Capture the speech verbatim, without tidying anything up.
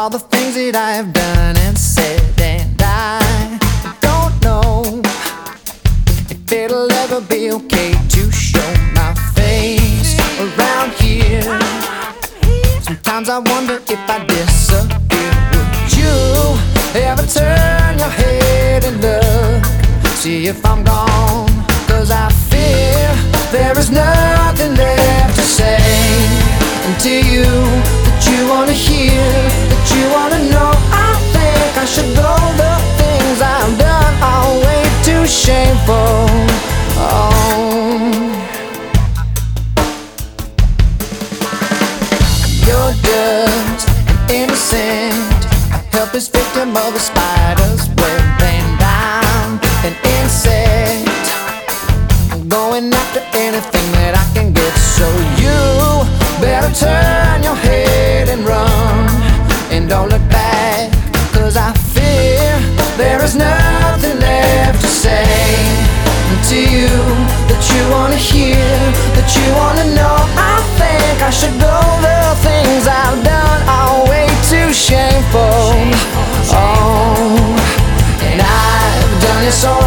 all the things that I have done and said, and I don't know if it'll ever be okay to show my face around here. Sometimes I wonder if I disappear, would you ever turn your head and look, see if I'm gone? Cause I fear there is nothing left to say. And to you, that you wanna hear, that you wanna know, I think I should go. The things I've done are way too shameful. Oh, you're just an innocent, helpless victim of a spider's web, and I'm an insect going after anything that I can get. So you better turn your head and run, and don't look back, cause I fear there is nothing left to say. And to you, that you wanna hear, that you wanna know, I think I should go. The things I've done are way too shameful. Oh, and I've done it so